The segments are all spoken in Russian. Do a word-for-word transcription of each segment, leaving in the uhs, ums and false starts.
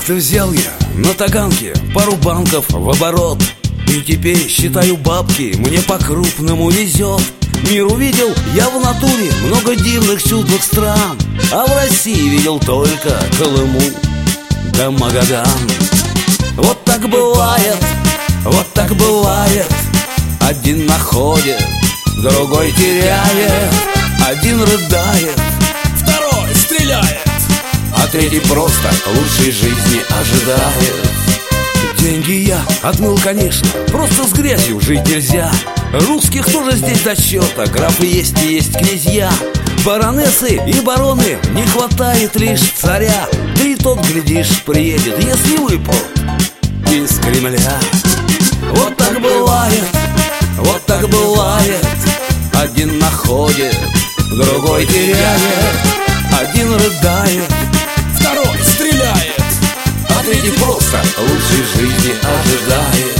Как-то взял я на Таганке пару банков в оборот, и теперь считаю бабки, мне по-крупному везет. Мир увидел я в натуре много дивных чудных стран, а в России видел только Колыму да Магадан. Вот так бывает, вот так бывает. Один находит, другой теряет. Один рыдает, второй стреляет, а третий просто лучшей жизни ожидает. Деньги я отмыл, конечно, просто с грязью жить нельзя. Русских тоже здесь до счета, графы есть и есть князья. Баронессы и бароны, не хватает лишь царя. Да и тот, глядишь, приедет, если выпал из Кремля. Вот так бывает, вот так бывает. Один находит, другой теряет. Один рыдает, второй стреляет, а третий просто лучшей жизни ожидает.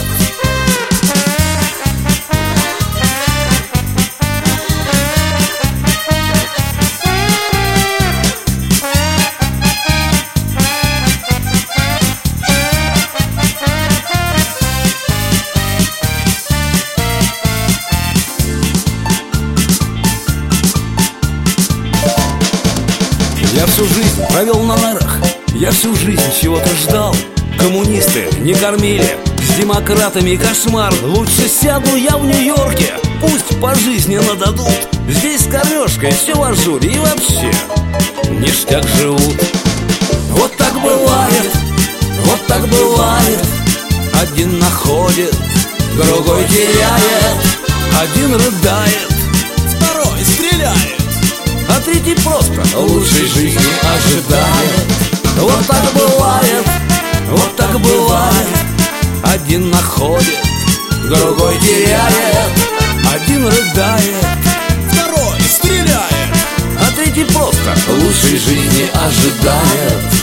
Я всю жизнь провел на нарах, я всю жизнь чего-то ждал. Коммунисты не кормили, с демократами кошмар. Лучше сяду я в Нью-Йорке, пусть пожизненно дадут. Здесь с кормежкой все в ажуре и вообще ништяк живут. Вот так бывает, вот так бывает. Один находит, другой теряет. Один рыдает, второй стреляет, а третий просто лучшей жизни ожидает. Вот так бывает, вот так бывает. Один находит, другой теряет. Один рыдает, второй стреляет, а третий просто лучшей жизни ожидает.